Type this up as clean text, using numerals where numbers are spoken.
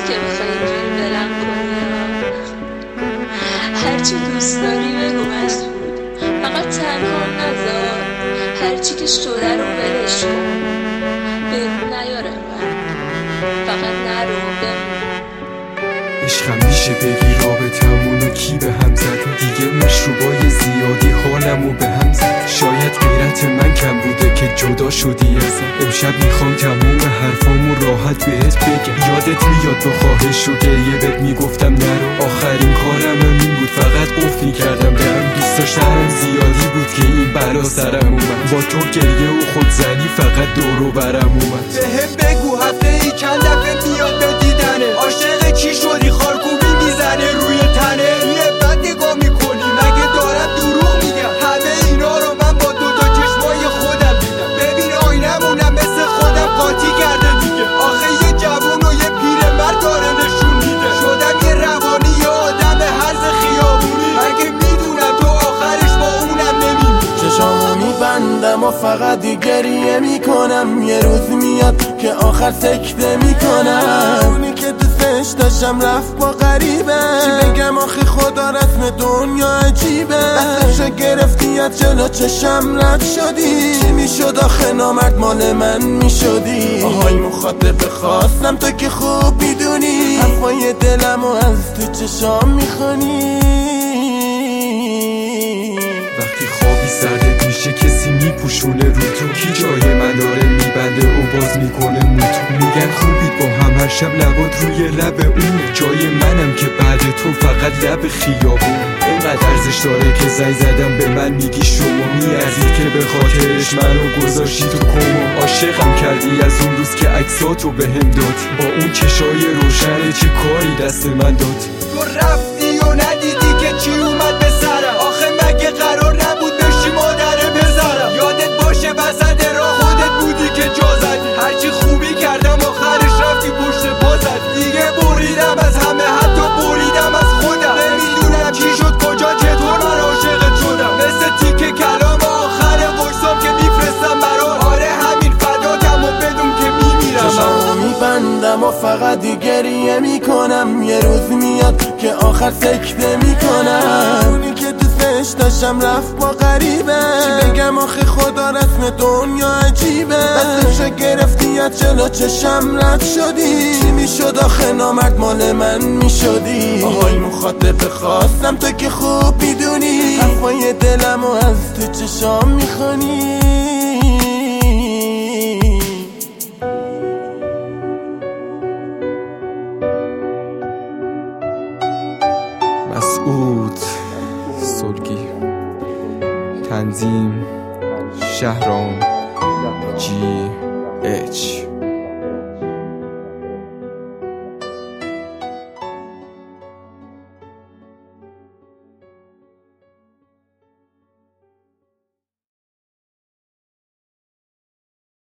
که بخوای اینجوری بلند کنی هرچی دوست داری بگو مسعود، فقط تنها نذار، هرچی که شده رو ولش کن، بهمون نیاره من، فقط نرو بمون. عشقم میشه بگی رابطمونو کی به هم زد؟ دیگه مشروبای زیادی حالمو به هم زد. شاید غیرت من کم بوده که جدا شدی ازم. امشب میخوام تموم حرفامو راحت بهت بگم. یادت میاد با خواهش و گریه بهت میگفتم نرو. آخرین کارم این بود، فقط قفل میکردم درم. دوست داشتم زیادی بود که این بلا سرم اومد. با تو گریه و خودزنی فقط دور و برم اومد. بهم بگو هفته ای چند دفعه میاد به دیدنه؟ عاشق کی شدی؟ خارکوبی میزنه روی تنه؟ روی بد نگاه میکنی مگه دارم دروغ میگم؟ همه اینا رو من با دوتا چشمای خودم دیدم. ببین آینمونم مثل خودم قاطی کرده دیگه. آخه یه جوون و یه پیرمرد داره نشون میده. شدم یه روانی یه آدم هرز خیابونی. مگه میدونم تو آخرش با اونم نمیمی. چشامو میبندم و فقط گریه میکنم. یه روز میاد که آخر سکته میکنم. اونی که دوستش داشتم رفت با غریبه. چی بگم آخه خدا رسم دنیا عجیبه. دستشو گرفتی از جلو چشم رد شدی. چی میشد آخه نامرد مال من میشدی. آهای مخاطب خواستم تو که خوب میدونی. حرفای دلمو از تو چشام میخونی. وقتی خوابی سردت میشه کسی میپوشونه رو تو. کی جای من داره میبنده و باز میکنه موتو. میگن خوبید با هم هر شب لبات روی لب اونه. جای منم که بعد تو فقط لب خیابون. اینقدر ارزش داره که زنگ زدم به من میگی شما. میارزید که به خاطرش منو گذاشتی تو کما. عاشقم کردی از اون روز که عکساتو بهم دادی. با اون چشای روشن چه کاری دست من داد. تو رفتی و ندیدی که چی اومد به سرم. آخه مگه قرار نبود بشی مادره بذارم؟ یادت باشه وسط راه خودت بودی که جا زدی. هرچی خوبی کردم آخرش رفتی پشت پا زدی. دیگه بریدم از همه، حتی بریدم از خودم. نمیدونم چی شد کجا چطور من عاشقت شدم. مثل تیکه کلام آخر قرصام که میفرستم برات. آره همین فداتم و بدون که میمیرم. چشامو میبندم و فقط گریه میکنم. یه روز میاد که آخر سکته میکنم. اونی که دوستش داشتم رفت با غریبه. چی بگم آخه خدا رسم دنیا عجیبه. دستشو گرفتی از جلو چشم رد شدی. چی میشد آخه نامرد مال من میشدی. آهای مخاطب خواستم تو که خوب میدونی. حرفای دلمو از تو چشام میخونی. مسعود سلگی، تنظیم شهرام GH.